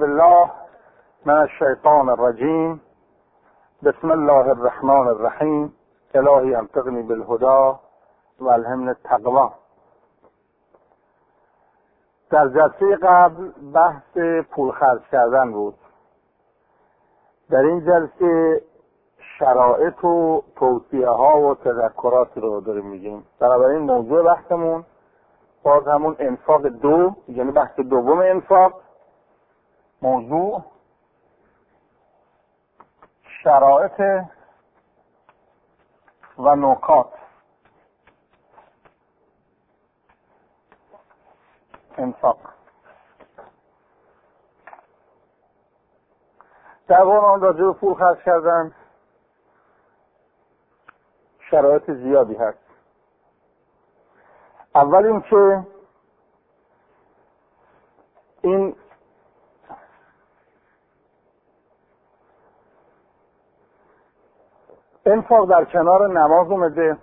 بالله من الشیطان الرجیم. بسم الله الرحمن الرحیم. الهی انطقنی بالهدى و الهمنی التقوی. در جلسه قبل بحث پول خرج کردن بود. در این جلسه شرایط و توصیه ها و تذکرات رو داریم میگیم. بنابراین موضوع بحثمون باز همون انفاق دو، یعنی بحث دوم انفاق. موضوع شرایط و نکات انفاق. در قرآن راجع به پول خرج کردن شرایط زیادی هست. اول این که این انفاق در کنار نماز اومده.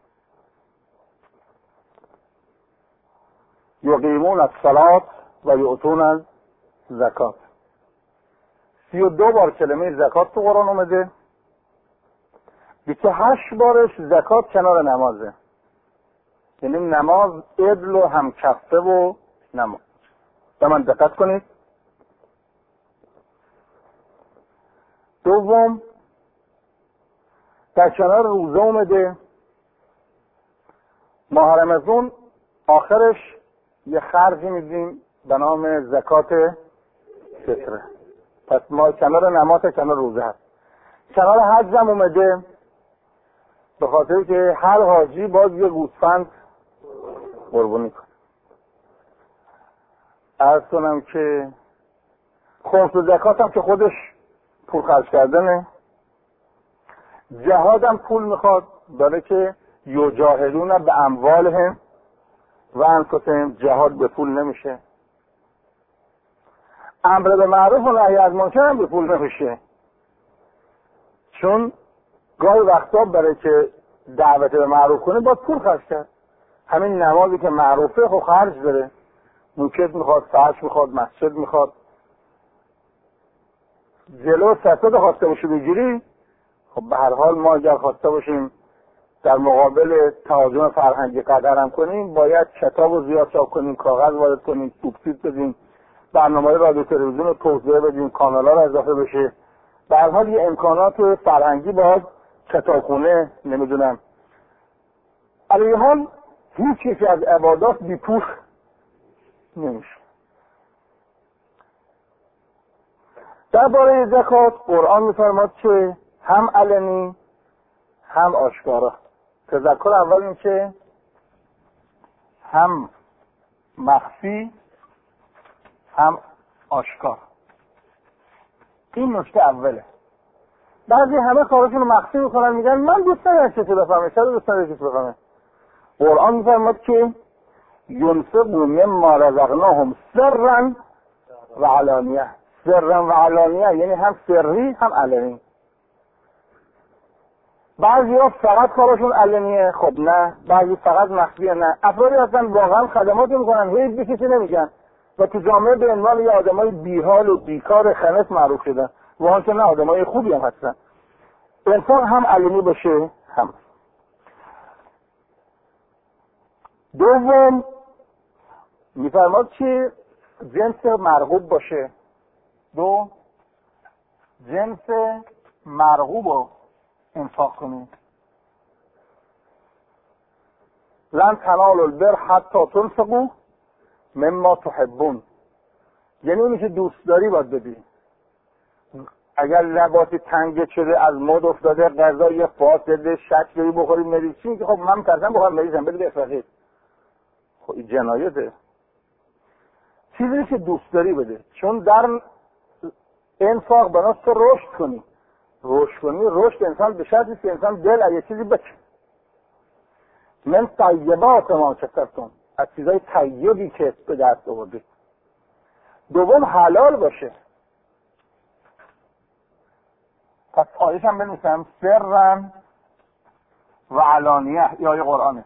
یقیمون الصلاة و یؤتون الزکات. 32 بار کلمه زکات تو قرآن اومده. 28 بارش زکات کنار نمازه. یعنی نماز عدل و همکفه و نماز. به من دقت کنید. دوم در کنار روزه اومده. ماه رمضان آخرش یه خرجی میدیم به نام زکات فطره. پس ما کنار نماز کنار روزه هست. کنار حج هم اومده، به خاطر که هر حاجی باز یه گوسفند قربانی کنه. عرض کنم که خمس و زکات هم که خودش پول خرج کردنه. جهاد هم پول میخواد، داره که یجاهدون به اموالهم و انفسهم. جهاد به پول نمیشه. امر به معروف و نهی از منکر هم به پول نمیشه، چون گاهی وقتا برای که دعوت به معروف کنه باید پول خرج کرد. همین نمازی که معروفه خب خرج داره. موکت میخواد، فرش میخواد، مسجد میخواد. جلو سطح خواسته باشی بگیری، خب به هر حال ما اگر خواسته باشیم در مقابل تهاجم فرهنگی قدرم کنیم، باید کتاب رو زیاد چاپ کنیم، کاغذ وارد کنیم، سوبسید بدیم، برنامه رادیو تلویزیون رو توسعه بدیم، کانال‌ها رو اضافه بشه. به هر حال یه امکانات فرهنگی باید، کتابخونه، نمیدونم. علی حال هیچ چیزی از عبادات بی پول نمیشه. درباره زکات قرآن می‌فرماد که هم علنی هم آشکارا. تذکر اول این که هم مخفی هم آشکار. این نکته اوله. بعضی همه کارشون رو مخفی میکنن، میگن من دوست ندارم کسی بفهمه. چرا دوست نداری کسی بفهمه؟ قرآن میفرماد که ينفقوا مما رزقناهم سرا و علانیه. سرا و علانیه یعنی هم سری هم علنی. بعضی ها فقط کارشون علنیه، خب نه. بعضی فقط مخفیه، نه. افرادی هستن واقعا خدمات میکنن، هیچ به کسی نمیگن و تو جامعه به عنوان یه آدمای بیحال و بیکار خنث معروف شدن. واقعا که نه، آدمای خوبی هم هستن. انفاق هم علنی باشه هم. دوم میفرماد که جنس مرغوب باشه. جنس مرغوب رو انفاق کنید. لن تنالوا البر حتی تنفقوا مما تحبون. یعنی اونی که دوست داری باید بدی. اگر لباسی تنگ شده، از مد افتاده، غذای فاسده، شکلی بخوری، مریضی، که خب من کردم بخورم مریضم، بده به فقیر. خب این جنایته. چیزی که دوست داری بده، چون در انفاق بناس تو رشد کنی. رشد انسان به شرطی که انسان دل از یه چیزی بچه. من طیبات ما کسبتم، از چیزای طیبی که به دست آوردید. دوم حلال باشه. پس آیش هم بنویسم سرن و علانیه، یا آیه قرآنه.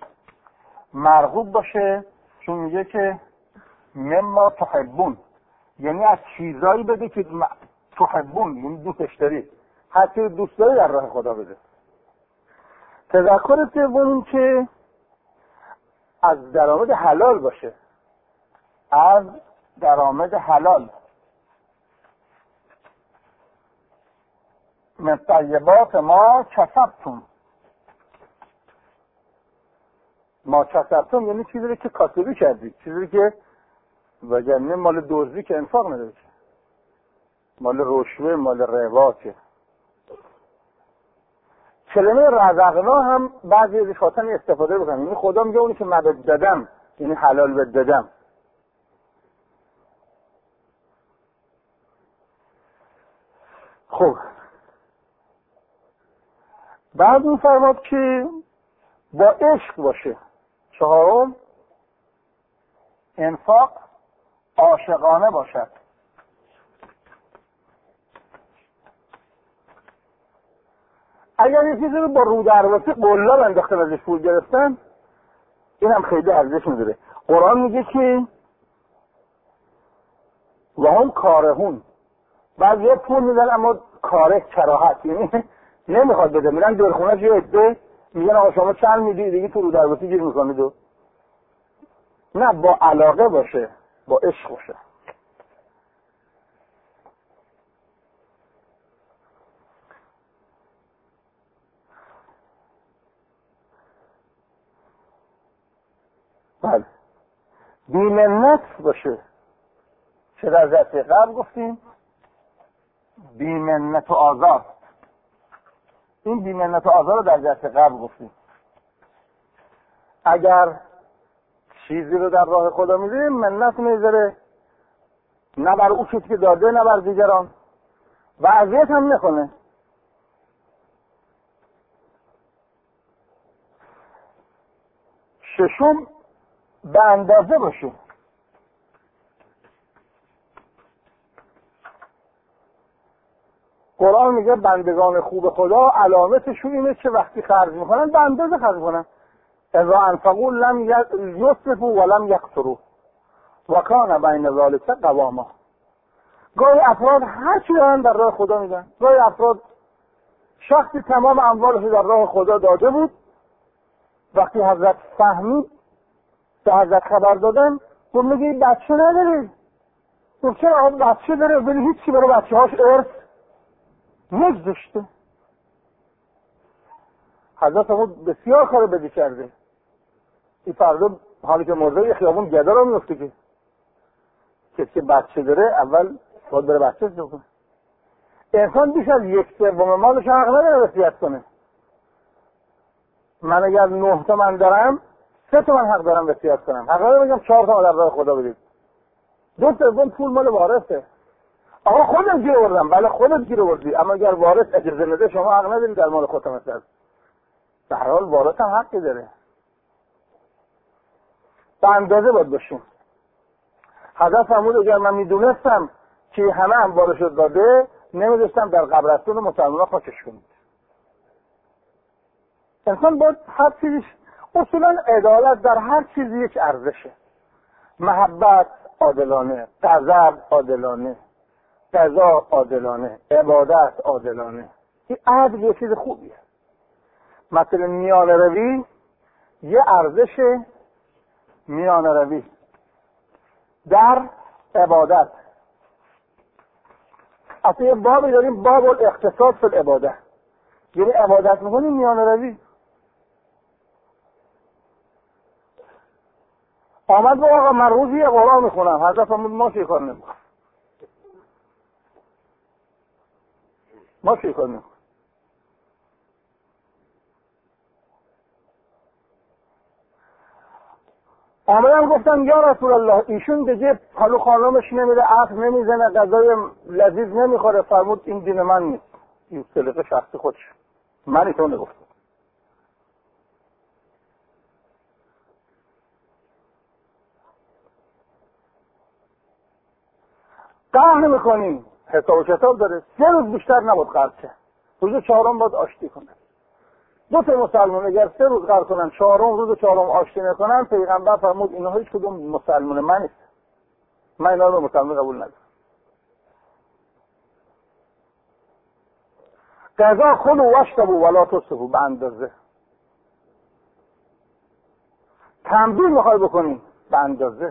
مرغوب باشه، چون میگه که مما تحبون، یعنی از چیزایی بده که تحبون، یعنی دوستش داری، هر چیز دوست داری در راه خدا بده. تذکر سوم این که از درآمد حلال باشه، از درآمد حلال. من طیبات ما کسبتم. ما کسبتم یعنی چیزی که کاسبی کردی، چیزی که وگرنه مال دزدی که انفاق نداره، مال رشوه، مال رواته. کلمه رزقنا هم بعضی ازش خواستن استفاده بکنن، یعنی خدا میگه اونی که من بهت دادم، یعنی حلال بهت دادم. خب بعد می‌فرماد که با عشق باشه. چهارم، انفاق عاشقانه باشد. اگر یه چیزی رو با رو درواسی قلاب انداختن ازش پول گرفتن، این هم خیلی ارزش نداره. قرآن میگه که و هم کارهون، بعضی ها پول میدن اما کاره، کراهت، یعنی نمیخواد بده، میرن دلخونه یه عده میگن آقا شما چند میدی، دیگه تو رو درواسی گیر میکنید. و نه، با علاقه باشه، با عشق باشه. بله، بی‌منت باشه. چه در جلسه قبل گفتیم؟ بی‌منت و آزار. این بی‌منت و آزار رو در جلسه قبل گفتیم. اگر چیزی رو در راه خدا میده، منت میذاره، نه بر او کسی که داده، نه بر دیگران، و اذیت هم نکنه. ششم، به اندازه باشه. قرآن میگه بندگان خوب خدا علامتشون اینه که وقتی خرج میکنن به اندازه خرج کنن. اذا انفقوا لم یسرفوا ولم یقتروا و کان بین ذلک قواما. گاهی افراد هر چی دارن در راه خدا میدن. گاهی افراد شخصی تمام اموالش در راه خدا داده بود، وقتی حضرت فهمید، به حضرت خبر دادن، گفت میگه بچه نداری؟ گفت چرا؟ آقا بچه داره، ولی هیچی برای بچه هاش ارث نگذاشته. حضرت هم بسیار کار بدی کرده. این فردا حالی که مرده یه خیابون گدا رو میفته که کسی که بچه داره اول باید بره بچه سو کنه. انسان بیش از 1/3 مالش حق نداره وصیت کنه. من اگر 9 تومن دارم 3 تومن حق دارم وصیت کنم. حق ندارم بگم 4 تومن در راه خدا بدید. 2/3 پول مال وارثه. آقا خودم گیر آوردم. بله خودت گیر آوردی، اما اگر وارث اجازه نده شما حق ندارید در مال خودتون مثلا. به هر حال وارث هم حقی داره. به اندازه باید باشیم. حضرت فرمود اگر من میدونستم که همه انبارش رو داده، نمیذاشتم در قبرستون مسلمان‌ها خاکش کنید. انسان باید هر چیزش، اصولا عدالت در هر چیزی یک ارزشه. محبت عادلانه، غضب عادلانه، قضا عادلانه، عبادت عادلانه. این عدل یه چیز خوبیه. مثلا میانه روی یه ارزش، میانه روی در عبادت. اصلا یه بابی داریم، باب الاقتصاد فی العباده، یعنی عبادت میکنیم میانه روی. آمد با آقا من روزی یه قرآن میخونم، حضرت فرمود ما چه کار نمیکنم، ما چه کار نمیکنم. آمدم گفتم یا رسول الله ایشون دیگه حالا خانمش نمیده، عقل نمیزنه، غذای لذیذ نمیخوره. فرمود این دین من نیست، این سلیقه شخصی خودش، من اینطور نگفتم. قهر میکنیم، حساب و کتاب داره، 3 روز بیشتر نباید قهر کنه، روز 4م باید آشتی کنه. 2 تا مسلمان اگر 3 روز قهر کنن، 4م روز 4م آشتی نکنن، پیغمبر فرمود اینها هیچ کدوم مسلمان من نیست، من اینا رو مسلمان قبول ندارم. غذا خود و واشربوا ولا تسرفوا، به اندازه. تنبیه میخوای بکنی به اندازه.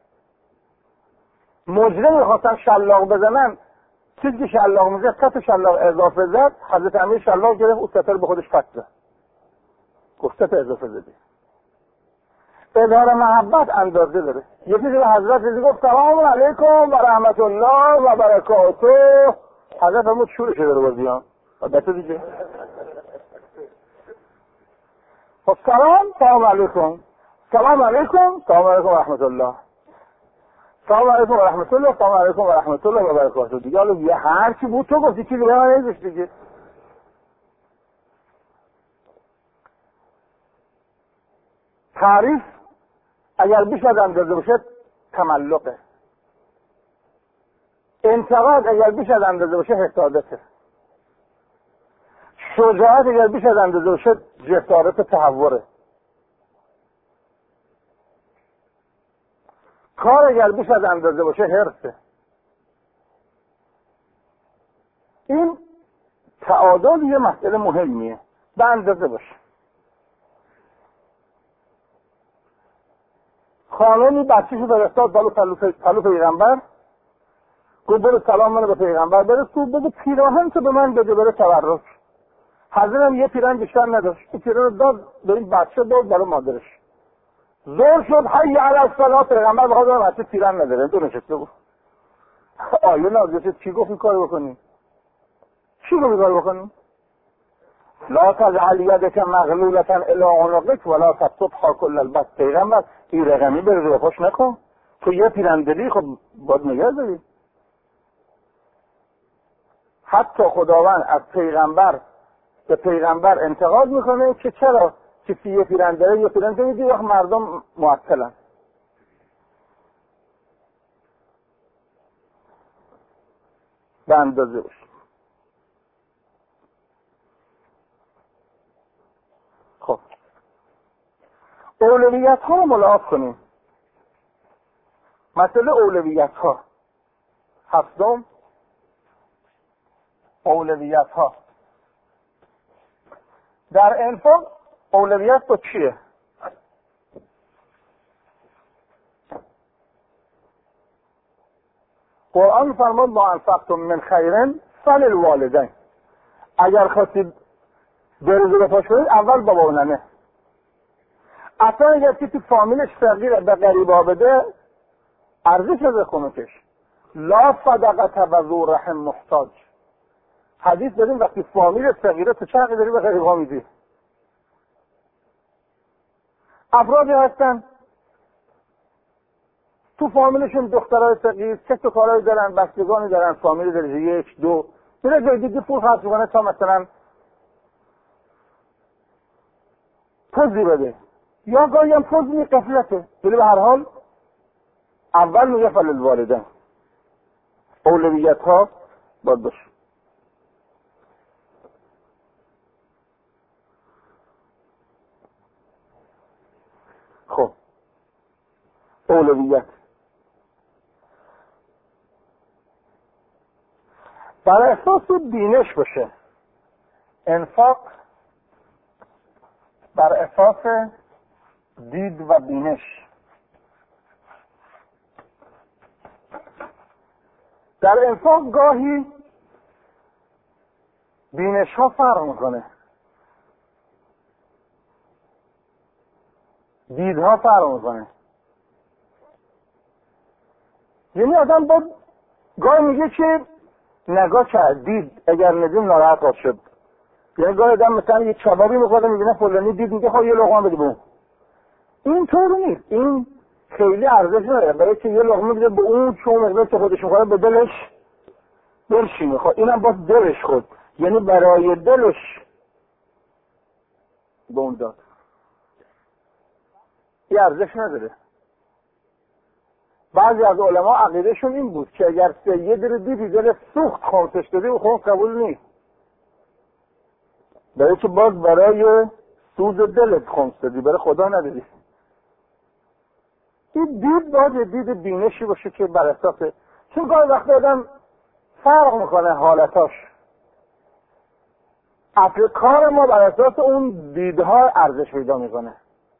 مجرم میخواستن شلاق بزنن، چیزی که شلاق میزد کف شلاق اضافه زد، حضرت امیر شلاق گرفت او ستر به خودش پس زد، گفت ستر اضافه زدی. اظهار محبت اندازه داره. یکی به حضرت رضی گفت سلام علیکم و رحمت الله و برکاته، حضرت همون شور شده رو بازیان بسه دیگه. خب سلام علیکم، سلام علیکم، سلام علیکم و رحمت الله، سلام علیکم و رحمت الله، سلام علیکم و رحمت الله و برکاته دیگه. حالا یه هر چی بود تو گفتی که دیگه من نیزش دیگه. تعریف اگر بیش از اندازه باشه تملقه. انتقاد اگر بیش از اندازه باشه حسادته. شجاعت اگر بیش از اندازه باشه جسارت تهوره. کار اگر بیش از اندازه باشه حرصه. این تعادل یه مسئله مهمیه، به اندازه باشه. خانمی بچه‌شو فرستاد پلو پیغمبر، گفت برو سلام منو به پیغمبر برسون، بگو پیراهن تو به من بده بره تبرک. حضرت هم یه پیراهن بیشتر نداشت، این پیراهن داد به این بچه، داد برای مادرش. زور شد حی علی الصلاه، پیغمبر بخواد اون بچه پیراهن نداره، تو نشسته بود. آیه نازل شد چی گفت این کارو بکنی؟ چی گفت این کارو بکنی؟ لا تجعل یدک مغلولة الی عنقک ولا تبسطها کل البسط. پیغمبر این رقمی بره رو پاش نکن، تو یه پیراهن دلی خب باید نگه داری. حتی خداوند از پیغمبر به پیغمبر انتقاد میکنه که چرا کسی یه پیراهن داره یه پیراهن داره، یه وقت مردم معطلن. به اندازه باشه. خب اولویت ها رو ملاحظه کنیم. مسئله اولویت ها. هفتم، اولویت ها. در انفاق اولویت با چیه؟ قرآن فرمود ما انفقتم من خیرن فللوالدین. اگر خواستید برزو به پاش کنید اول بابا و ننه. اصلا اگر که تو فامیلش فقیره به غریبا بده ارزش از کمکش. لا صدقت و ذو رحم محتاج. حدیث داریم وقتی فامیل فقیره تو چه حقی داری به غریبا میدی؟ افرادی هستن تو فامیلشون دخترای فقیر کسب و کارهایی دارن، بستگانی دارن، فامیل درجه 1 2، میره جای دیگه پول خرج میکنه تا مثلا پوزی بده، یا گاهی هم پوز می قفلته، ولی به هر حال اول میگه فللوالدین. اولویت ها باید باشه. خب اولویت بر اساس بینش باشه. انفاق بر اساس دید و بینش. در انفاق گاهی بینش ها فرق میکنه، دیدها فرق میکنه. یعنی آدم با گاهی میگه که نگاه کرد دید، اگر ندیم ناراحت شد. یعنی گاهی آدم مثلا یه کبابی میخواد میبینه فلانی دید میگه خب یه لقمه بده بون. این طور نیست، این خیلی ارزش نداره، برای که یه لقمه بده به اون چون مقدار که خودش میخواد به دلش برشینه. خب اینم باز دلش خود، یعنی برای دلش به اون داد. یه ارزش نداره. بعضی از علما عقیدهشون این بود که اگر سید رو دیدی دل سوخت خمسش دادی و خون قبول نیست، برای که باز برای سوز دلت خمس دادی، برای خدا ندادی. این دید باید دید بینشی باشه که بر اساس، چون گاهی وقت آدم فرق میکنه حالتاش. کار ما بر اساس اون دیدها ارزش پیدا میکنه.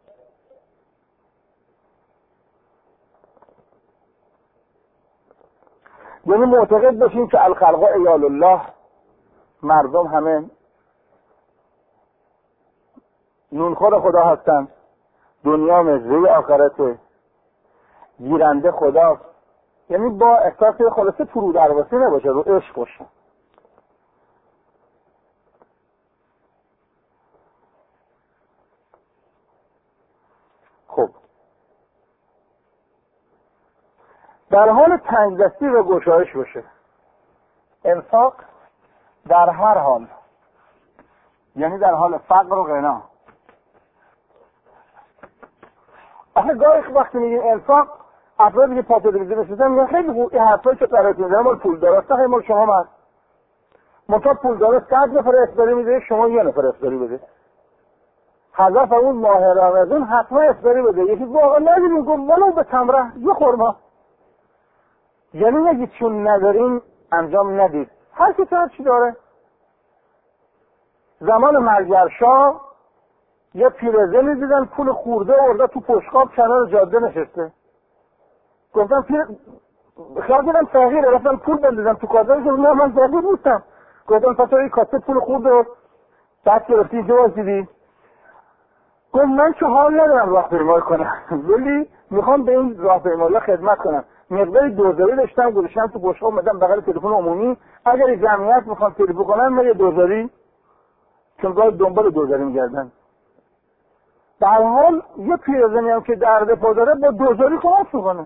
یعنی معتقد باشیم که الخلق عیال الله، مردم همه نونخور خدا هستن، دنیا مزرعه آخرته، گیرنده خداست. یعنی با احساس خلاصه فرو درواسی نباشه، رو عشق باشه. خب در حال تنگدستی و گشایش باشه. انفاق در هر حال، یعنی در حال فقر و غنا. آخه گاهی وقتی میگیم انفاق، افرادی که پاپ تلویزیون نشستن میگن خیلی خوب، این حرفایی که براتون میزنم مال پول دارست، خیلی مال شما هست. منتها پول دارست 100 نفر افطاری میده، شما 1 نفر افطاری بده. هدف اون ماه رمضان حتما افطاری بده. یکی گفت آقا ندیدیم، گفت ولو به تمره یه خرما. یعنی نگید چون ندارین انجام ندید، هر کی هر چی داره. زمان مرگرشاه یه پیرزنی دیدن پول خورده ورده تو پشتخواب کنار جاده نشسته. گفتن خیال دیدم تغییره، رفتن پول بندازن تو کاسه، گفتن نه من تغییر نیستم. گفتن پس این کاسه پول خورده دست گرفتی اینجا واسیدی؟ گفت من که حال ندارم راهپیمایی کنم، ولی میخوام به این راهپیمایی خدمت کنم. مقداری دوزاری داشتم گذاشتم تو پشتخواب، اومدم بغل تلفن عمومی، اگر جمعیت میخوام تلفن کنن من یه دوزاری، چون گاهی دنبال دوزاری میگردن. در حال یه پیرزنی هم که درد پا داره با دوزاری کمک میکنه.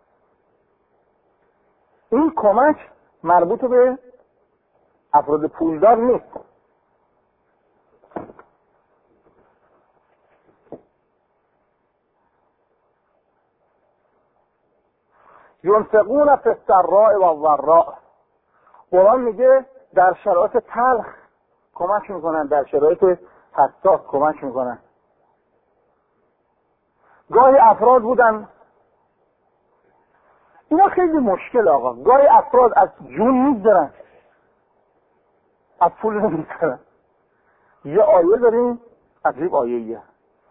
این کمک مربوط به افراد پولدار نیست. ينفقون فی السراء والضراء. قرآن میگه در شرایط تلخ کمک میکنن، در شرایط حساس کمک میکنن. گاهی افراد بودن، اینا خیلی مشکل آقا، گاهی افراد از جون میگذرن، از پول نمیگذرن. یه آیه داریم عجیب، آیه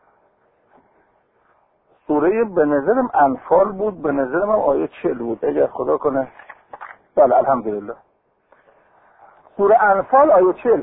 سوره به نظرم انفال بود، به نظرم هم آیه 40 بود اگر خدا کنه. بله الحمدلله. سوره انفال آیه 40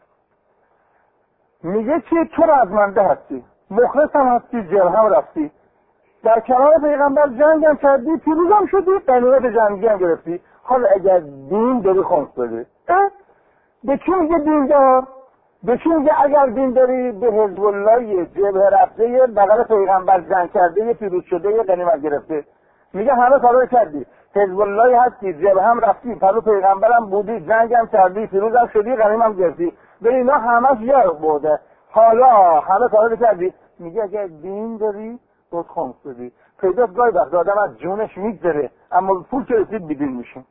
میگه که تو رزمنده هستی، مخلص هم هستی، جرهم رفتی، در کنار پیغمبر جنگ هم کردی، پیروز هم شدی، غنیمت جنگی هم گرفتی. حالا اگر دین داری خمس بده، به کی میگه دین دار؟ به کی میگه اگر دین داری؟ به حزب الله جبهه رفته، بغل پیغمبر جنگ کرده، پیروز شده، غنیمت گرفته. میگه همه کارا کردی، حزب الله هستی، جبهه هم رفتی، پلو پیغمبرم بودی، جنگ هم کردی، پیروز هم شدی، غنیمت هم گرفتی. به اینا همش یار بوده، حالا همه کارا کردی. میگه اگر دین داری خود خمس بدی. پیداست گاهی وقت آدم از جونش میگذره، اما پول که رسید بیدین میشه.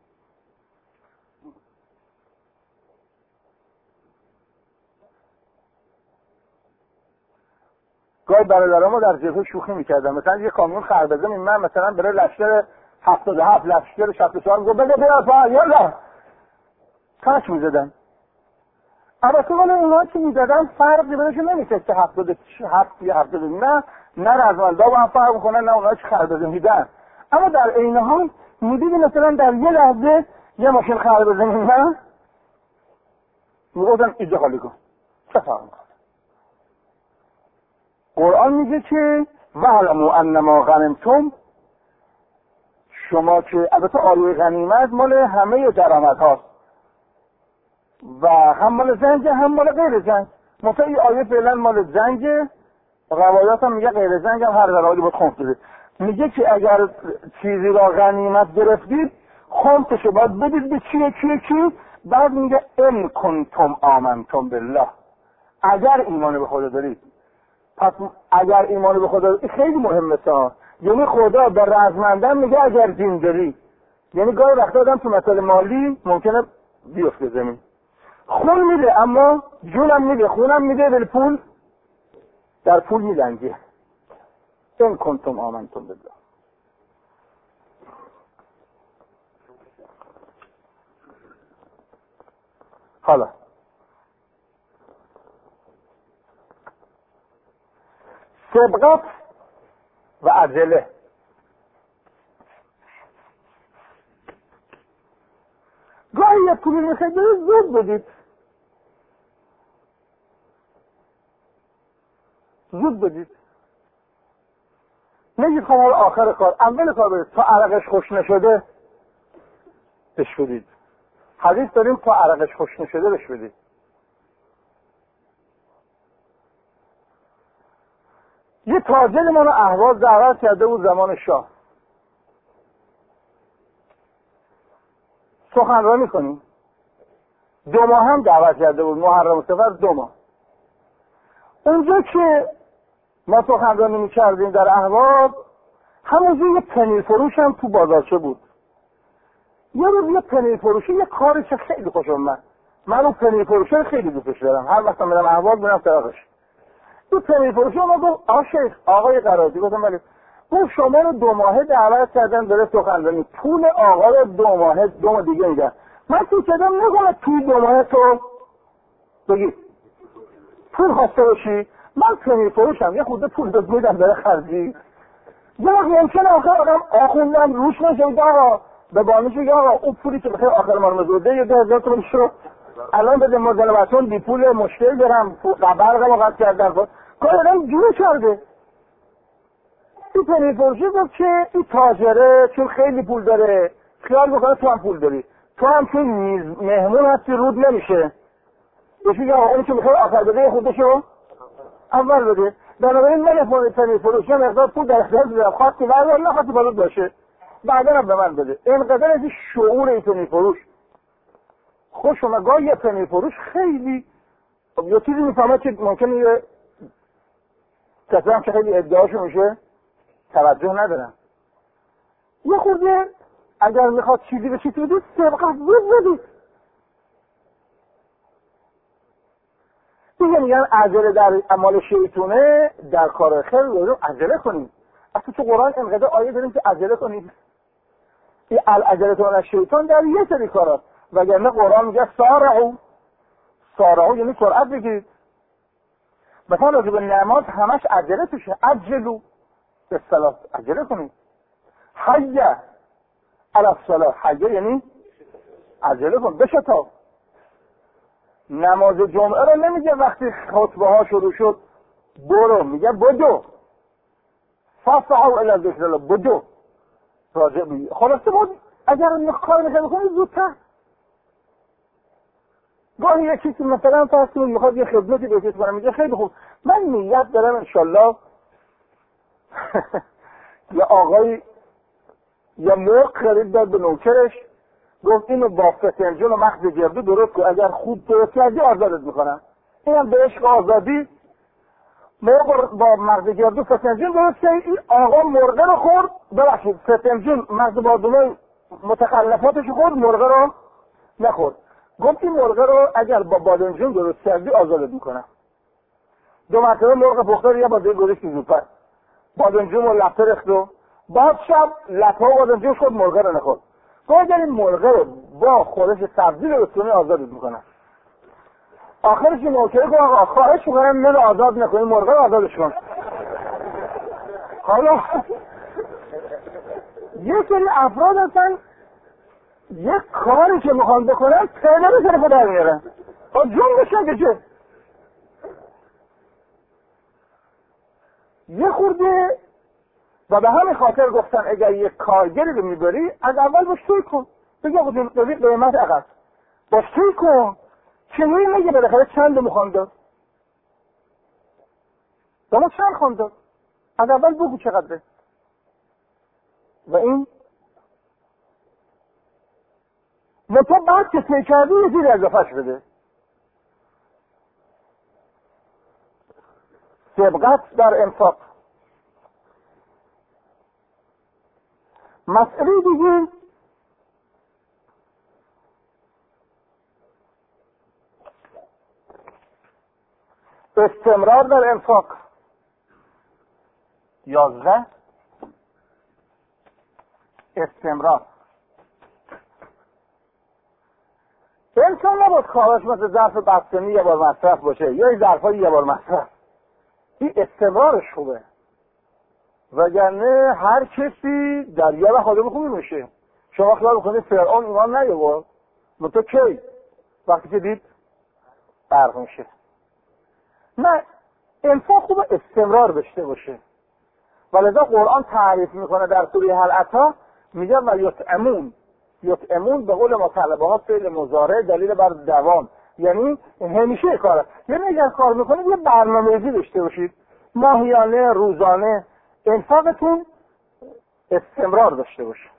گاهی برادرامو در جبهه شوخی میکردم، مثلا یه کامیون خربزه من مثلا برای لشکر 77 لشکر 74 میگم بده بیا پا یالا کاش میزدن. البته ولی اونا که میزدن فرقی بینشون نمیشه که 77 یا 70 نه رزمندا با هم فرق میکنن، نه اونا که خربزه میدن. اما در عین حال میدیدی مثلا در یه لحظه یه ماشین خربزه میدن میگفتن اینجا خالی کن، چه فرق میکنه؟ قرآن میگه که وَاعْلَمُوا أَنَّمَا غَنِمْتُمْ، شما که البته آیه غنیمت مال همه درآمد هاست و هم مال زنگ هم مال غیر زنگ. مثلا این آیه فعلا مال زنگ، روایات هم میگه غیر زنگ هم هر درآمدی باید خمس بده. میگه که اگر چیزی را غنیمت گرفتید خمسشو باید بدید به کی. بعد میگه ان کنتم آمنتم بالله، اگر ایمان به خدا دارید. پس اگر ایمان به خدا دارید خیلی مهمه تا، یعنی خدا به رزمندن میگه اگر دین داری. یعنی گاهی وقتا آدم تو مسئله مالی ممکنه بیفته زمین، خون میده اما جونم میده، خونم میده، ولی پول در پول میلنگه. ان کنتم آمنتم بالله. حالا سبقت و عجله. گاهی یه پولی میخواید زود بدید، زود بدید، نگید خب حالا آخر کار، اول کار بدید تا عرقش خوش نشده بش بدید. حدیث داریم تا عرقش خوش نشده بش بدید. یه تاجر ما رو اهواز دعوت کرده بود زمان شاه، سخنرانی کنیم. 2 ماه هم دعوت کرده بود، محرم و صفر 2 ماه. اونجا که ما سخنرانی می‌کردیم در اهواز، همونجا یه پنیر فروش هم تو بازارچه بود. یه روز یه پنیر فروشی یه کاری که خیلی خوش اومد. من اون پنیر فروشی رو خیلی دوستش دارم، هر وقت میرم اهواز میرم سراغش. تو پنیر فروشی اومد گفت آقا شیخ، آقای قرازی، گفتم ولی گفت شما رو 2 ماه دعوت کردن داره سخنرانی، پول آقا رو 2 ماه 2 ماه دیگه میدن. من تو کدام نگم توی 2 ماه تو بگی پول خواسته باشی، من پنیر فروشم، یه خورده پول داد میدم داره خرجی. یه وقت ممکنه آخر آخوندم روش نشد آقا به بانیش بگه آقا اون پولی که بخیر آخر ما مزوده یه 10,000 تومان شد، الان بده مزالبتون بی پول مشکل دارم، برقم قطع کردن. کارم جوره کرده. این پنیر فروشی گفت که این تاجره چون خیلی پول داره خیال بکنه تو هم پول داری، تو هم چون مهمون هستی رود نمیشه، بهش میگه آقا اون که میخواد آخر بده خودشو اول بده. بنابراین من پنیر فروشی مقدار پول در اختیار دارم، خواستی بردار نخواستی بالات باشه، بعدا هم به من بده. اینقدر از این شعور این پنیر فروش خوش اومد. گاهی یه پنیر فروش خیلی یه چیزی میفهمه که ممکنه یه کسی هم که خیلی ادعاشو میشه توجه ندارم. یه خورده اگر میخواد چیزی به چیزی بدید سبقت بود بدید. دیگه میگن عجله در اعمال شیطونه، در کار خیر رو عجله کنید. اصلا تو قرآن اینقدر آیه داریم که عجله کنید. این العجله از شیطان در یه سری کارات، وگرنه قرآن میگه سارعو یعنی سرعت بگیرید. مثلا راجع به نماز همش عجله توشه، عجلو به صلاة، عجله کنید. حیه علی الصلاة، حیه یعنی عجله کن، بشتاب. نماز جمعه رو نمیگه وقتی خطبه ها شروع شد برو، میگه بدو، فاسعوا الی ذکر الله، بدو. راجع به خلاصه بود اگر کار میخوای بکنید زودتر. گاهی یکی که مثلا فرض کنید میخواد یه خدمتی بهش کنه، میگه خیلی خوب من نیت دارم انشالله یه آقای یه مرغ خرید داد به نوکرش، گفت اینو با فسنجان و مغز گردو درست کن، اگر خوب درست کردی آزادت میکنم. اینم به عشق آزادی مرغ با مغز گردو فسنجان درست کرد. این آقا مرغ رو خورد، ببخشید فسنجان مغز بادومه متخلفاتش خورد، مرغ رو نخورد. گفت این مرغ رو اگر با بادنجون درست کردی آزادت میکنم. 2 مرتبه مرغ پخته رو یه بازه گذاشت زودتر، بادنجون و لفته رخت و بعد شب لفه و بادنجون خود مرغ رو نخورد. گفت اگر این مرغ رو با خورش سبزی درست کنی آزادت میکنم. آخرش این نوکره گفت آقا خواهش میکنم من آزاد نکنی، مرغ رو آزادش کن. حالا یه سری افراد هستن یک کاری که میخوان بکنن پیدا به طرف در میارن تا جون بشن بشه. یه خورده و به همین خاطر گفتن اگر یک کارگری رو میبری از اول باش توی کن، بگه خود این قیمت عقد باش توی کن، چنوی میگه بالاخره چند میخوان داد، داما چند خوان داد، از اول بگو چقدره. و این و تو بعد که توی کردی یه زیر اضافهش بده. سبقت در انفاق. مسئله دیگه استمرار در انفاق. 11 استمرار. انسان نباید کاراش مثل ظرف بستنی یه بار مصرف باشه یا این ظرفای یه بار مصرف. این استمرارش خوبه، وگرنه هر کسی در یه وقت آدم خوبی میشه. شما خیال میکنید فرعون ایمان نیاورد، منتها کی؟ وقتی که دید غرق میشه. نه، انفاق خوبه استمرار داشته باشه. ولذا قرآن تعریف میکنه در سوره هل اتی، میگه و یطعمون به قول مطلبه ها فعل مضارع دلیل بر دوام، یعنی همیشه کاره. یعنی اگر کار میکنید یه برنامه‌ریزی داشته باشید، ماهیانه، روزانه، انفاقتون استمرار داشته باشه.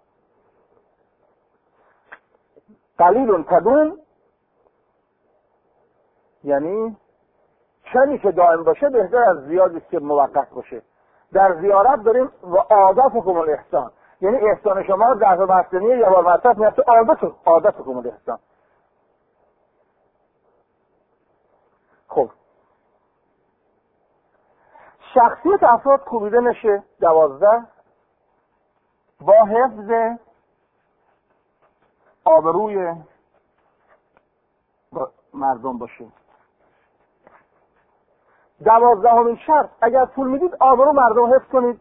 قلیل تدوم، یعنی چنی که دائم باشه بهتر از زیادی که موقت باشه. در زیارت داریم و عادتکم الاحسان، یعنی احسان شما در بستنی یه بار مصرف میاد تو عادتکم الاحسان. خب شخصیت افراد کوبیده نشه 12 با حفظ آبروی مردم باشه. 12مین شرط، اگر پول میدید آبرو مردم حفظ کنید.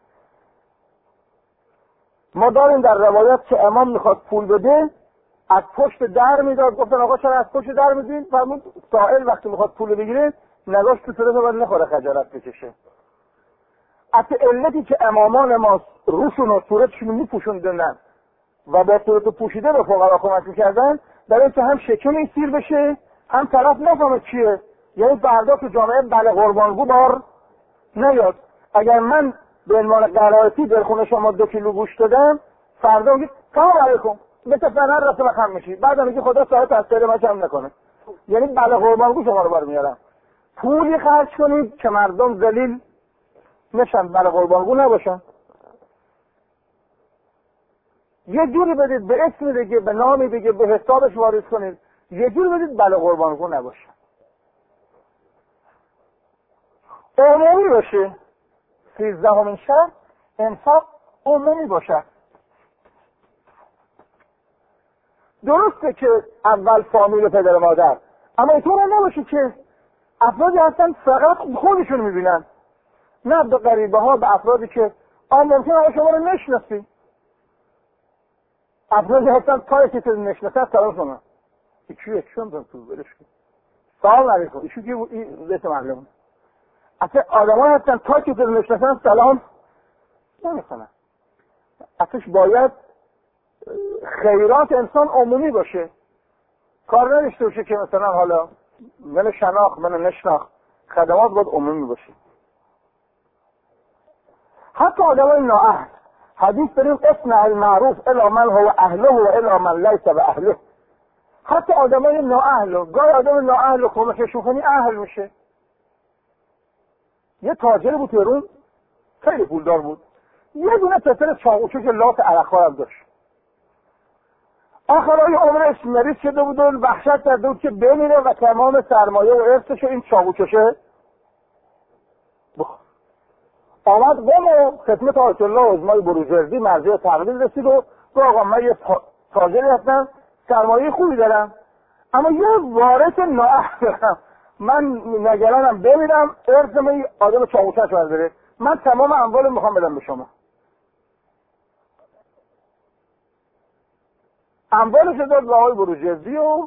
ما داریم در روایت که امام میخواد پول بده از پشت در میداد، گفتن آقا چرا از پشت در میدید؟ فرمود سائل وقتی میخواد پول بگیره نگاش تو صورت باید نخوره خجالت بکشه. از علتی که امامان ما روشون و صورتشون میپوشوندن و با صورت پوشیده به فقرا کمک میکردن، در این که هم شکم سیر بشه هم طرف نفهمه چیه، یعنی فردا تو جامعه بله قربانگو بار نیاد. اگر من به عنوان قرائتی در خونه شما 2 کیلو گوشت دادم، فردا میگه سلام علیکم مثل فنر رسم خم میشی، بعد میگه خدا ساعت از سر ما کم نکنه، یعنی بله قربانگو شما رو بار میارم. پولی خرج کنید که مردم ذلیل نشن، بله قربانگو نباشن. یه جوری بدید به اسم دیگه، به نامی دیگه، به حسابش واریز کنید، یه جوری بدید بله قربانگو نباشن. عمومی باشه. 13مین شرط، انفاق عمومی باشه. درسته که اول فامیل پدر مادر، اما اینطور نباشه که افرادی هستن فقط خودشون میبینن، نه به غریبه ها، به افرادی که ممکنه شما رو نشناسی. افرادی هستن پای کسی رو نشناسن سلام کنن، ایشو چون دارم تو برش کن سلام علیکم، ایشو که این لیت معلوم. اصلا آدم ها هستن تا کسی رو نشناسن سلام نمیکنن. اصلاش باید خیرات انسان عمومی باشه، کار نداشته باشه که مثلا حالا من شناخت من نشناخت، خدمات باید عمومی باشه. حتی آدم های نااهل، حدیث داریم اصنع المعروف الی من هو اهله و الی من لیس به اهله. حتی آدم های نااهل، گاهی آدم نااهل کمکشون کنی اهل میشه. یه تاجر بود تهران، خیلی پولدار بود، یه دونه پسر چاقوچو که لات عرق‌ها هم داشت. آخرای عمرش مریض شده بود و وحشت کرده بود که بمیره و تمام سرمایه و ارثش این چاقوچوشه آمد و خدمت آیت الله عظمای بروجردی مرجع تقلید رسید و گفت آقا من یه تاجری هستم، سرمایه خوبی دارم، اما یه وارث نااهل دارم، من نگرانم بمیرم ارث من آدم چاقوچش برداره، من تمام اموال میخوام بدم به شما. اموالش داد به آقای بروجردی و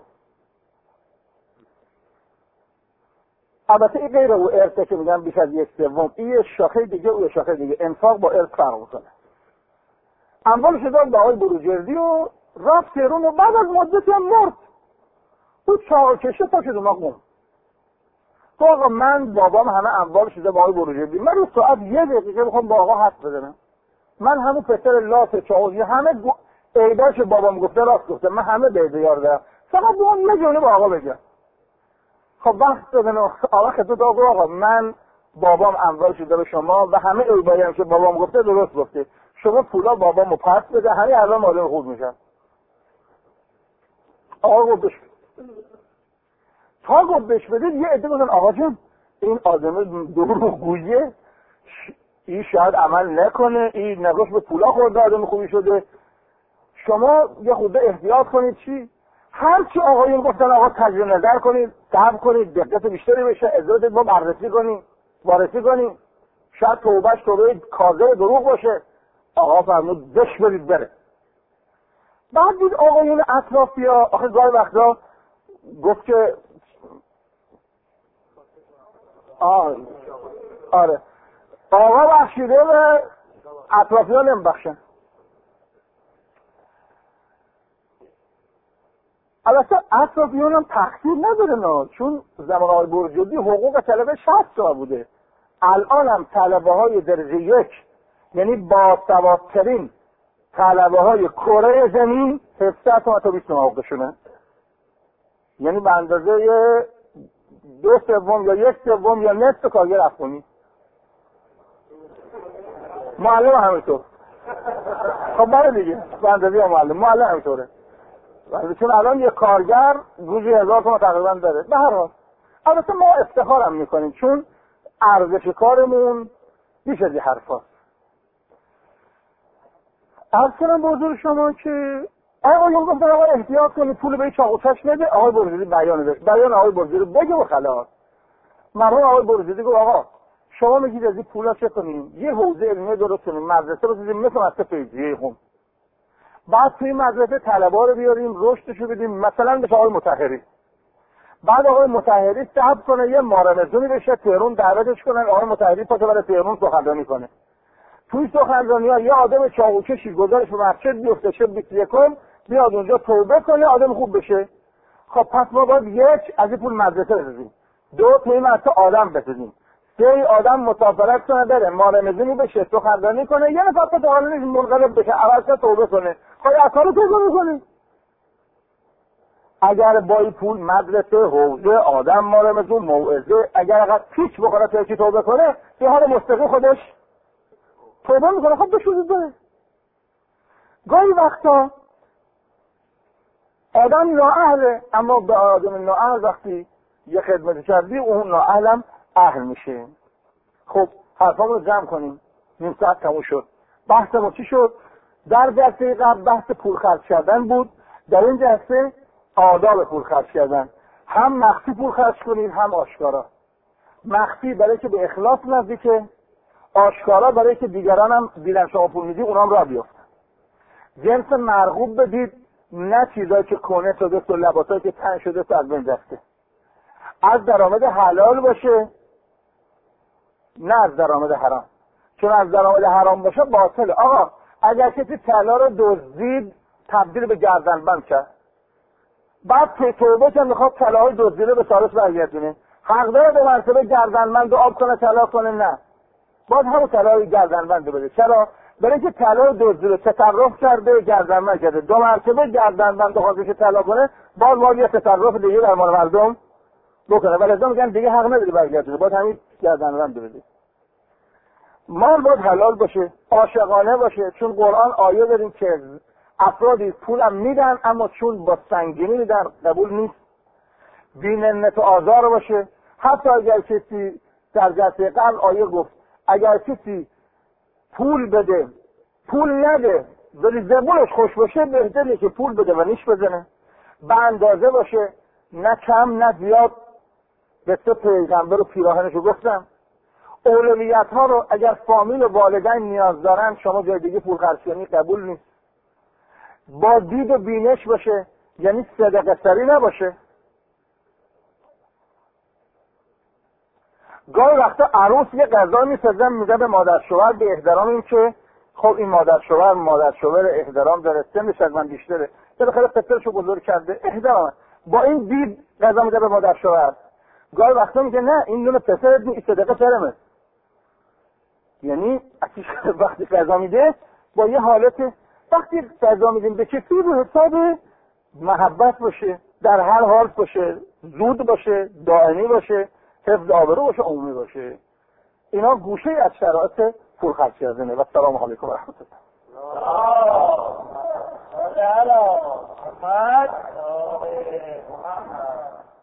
البته این غیر او ارثه که میگن بیش از 1/3، این یه شاخه دیگه و یه شاخه دیگه، انفاق با ارث فرق میکنه. اموالش داد به آقای بروجردی و رفت تهران و بعد از مدتی هم مرد. او چاقوچشه پا شد اومد قم. تو آقا من بابام همه اموالش داد به آقای بروجردی، من رو ساعت 1 دقیقه میخوام با آقا حرف بزنم، من همون پسر لات چاقوچی همه ایداش بابام گفته راست گفته، من همه به دیار دارم، فقط بیان یه جمله با آقا بگم. خب وقت دادن آقا خدمت آقا من بابام اموال شده به شما و همه ایدایی هم که بابام گفته درست گفته، شما پولا بابامو پس بده، همین الان آدم خوب میشن. آقا گفت بش تا گفت بش بدید یه عده بودن آقا جون این آدم دروغگویه، این شاید عمل نکنه، این نگاش به پولا خورده آدم خوبی شده، شما یه خورده احتیاط کنید. چی؟ هرچی آقایون گفتن آقا تجدید نظر کنید، صبر کنید، دقت بیشتری بشه، اجازه ما بررسی کنید، وارسی کنیم، شاید توبه کاذب دروغ باشه. آقا فرمود دش برید بره. بعد دید آقایون اطرافیا، آخه گاهی وقتا گفت که آره آقا بخشیده و اطرافیان نمیبخشن. البته اطرافیان هم تقصیر نداره نه، چون زمان آقای برجردی حقوق طلبه 60 تا بوده. الان هم طلبه های درجه 1 یعنی باسوادترین طلبه های کره زمین 17 تا تا 20 حقوقشونه، یعنی به اندازه 2/3 یا 1/3 یا نصف کارگر افغانی. معلم همینطور. خب باره دیگه به اندازه معلم همینطوره، چون الان یه کارگر روزی 1000 تومان تقریبا داره. به هر حال البته ما افتخارم میکنیم چون ارزش کارمون بیش از این حرفاست. عرض کنم به حضور شما که آقایون گفتن آقا احتیاط کنید پول به چاقوچش نده. آقای برجردی بیان آقای برجردی بگه و خلاص. مرحوم آقای برجردی گفت آقا شما میگید از این پولا چه کنیم؟ یه حوزه علمی درست کنیم، مدرسه بسازیم مثل مدرسه فیضیه قم. بعد توی مدرسه طلبا رو بیاریم رشدشو بدیم، مثلا به آقای مطهری. بعد آقای مطهری صبر کنه یه مارمزونی بشه تهران دعوتش کنن، آقای مطهری پاشو بره تهران سخنرانی کنه. توی سخنرانی‌ها یه آدم چاقوچشی گذارش به مسجد بیفته شب 21 بیاد اونجا توبه کنه آدم خوب بشه. خب پس ما باید 1 از این پول مدرسه بسازیم، 2 توی مدرسه آدم بسازیم، 3 آدم مسافرت کنه بره مارمزونی بشه سخنرانی کنه، یه نفر تا حالش منقلب بشه عوض توبه کنه. خب از کارو توبه می‌کنی. اگر با این پول مدرسه، حوزه، آدم مارمزون، موعظه، اگر اگر پیچ بخوره تا کی توبه کنه به حال مستقیم خودش توبه میکنه. خب بشوزید بره. گاهی وقتا آدم نااهله، اما به آدم نااهل وقتی یه خدمت کردی اون نااهلم اهل میشه. خب حرفامو رو جمع کنیم، نیم ساعت تموم شد. بحثمون چی شد؟ در جلسه قبل بحث پول خرج کردن بود، در این جلسه آداب پول خرج کردن. هم مخفی پول خرج کنید هم آشکارا. مخفی برای که به اخلاص نزدیکه، آشکارا برای که دیگران هم دیدن شما پول میدی اونام را بیافتن. جنس مرغوب بدید، نه چیزایی که کنه شده و لباسایی که تن شده تو از بین رفته. از درآمد حلال باشه نه از درآمد حرام، چون از درآمد حرام باشه باطله. آقا اگر کسی طلا رو دزدید تبدیل به گردنبند کرد، بعد توبه که میخواد طلاهای دزدیده به سالس برگردونه، حق داره به مرتبه گردنبند رو آب کنه طلا کنه؟ نه، باید همون طلای گردنبند بده. چرا؟ برای اینکه طلا دزدیده تصرف کرده گردنبند کرده، 2 مرتبه گردنبند خواهد که طلا کنه باید یه تصرف دیگه در مال مردم بکنه، ولی ازا میگن دیگه حق نداری برگردونه، باید همین گردنبند بده. مال باید حلال باشه، عاشقانه باشه، چون قرآن آیه داریم که افرادی پولم میدن اما چون با سنگینی میدن قبول نیست. بی‌منت و آزار باشه. حتی اگر کسی در جلسه قبل آیه گفت اگر کسی پول بده پول نده ولی زبونش خوش باشه بهتره که پول بده و نیش بزنه. به اندازه باشه، نه کم نه زیاد. به تو پیغمبر و پیراهنشو گفتم اولویت ها رو اگر فامیل و والدین نیاز دارن شما جای دیگه پول خرج کنی قبول نیست. با دید و بینش باشه، یعنی صدقه سری نباشه. گاهی وقتا عروس یه غذا میسازن میده به مادر شوهر به احترام این که خب این مادر شوهر احترام داره، سنش از من بیشتره، بالاخره پسرشو بزرگ کرده، احترام. با این دید غذا میده به مادر شوهر. گاهی وقتا میگه نه این دونه پسرت این صدقه سرمه، یعنی وقتی غذا میده با یه حالت وقتی غذا میدیم به کسی به حساب محبت باشه، در هر حال باشه، زود باشه، دائمی باشه، حفظ آبرو باشه، عمومی باشه. اینا گوشه از شرایط پول خرج کردنه. و السلام علیکم و رحمت الله.